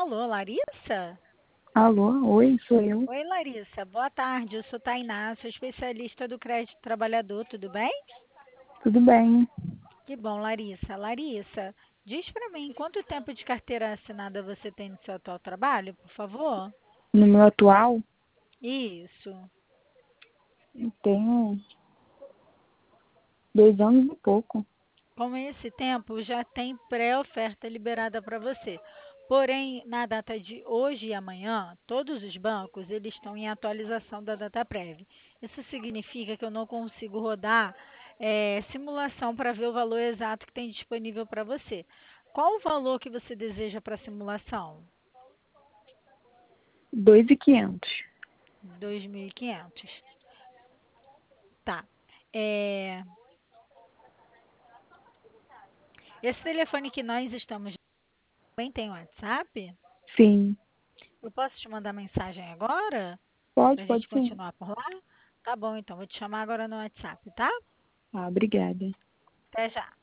Alô, Larissa? Alô, oi, sou eu. Oi, Larissa. Boa tarde. Eu sou Tainá, sou especialista do crédito trabalhador, tudo bem? Tudo bem? Que bom, Larissa. Larissa, diz para mim, quanto tempo de carteira assinada você tem no seu atual trabalho, por favor? No meu atual, Isso. eu tenho 2 anos e pouco. Com esse tempo, já tem pré-oferta liberada para você. Porém, na data de hoje e amanhã, todos os bancos eles estão em atualização da data prévia. Isso significa que eu não consigo rodar simulação para ver o valor exato que tem disponível para você. Qual o valor que você deseja para a simulação? 2.500. 2.500. Tá. É, esse telefone que nós estamos também tem WhatsApp? Sim. Eu posso te mandar mensagem agora? Pode, Para a pode gente sim. continuar por lá? Tá bom, então vou te chamar agora no WhatsApp, tá? Ah, obrigada. Até já.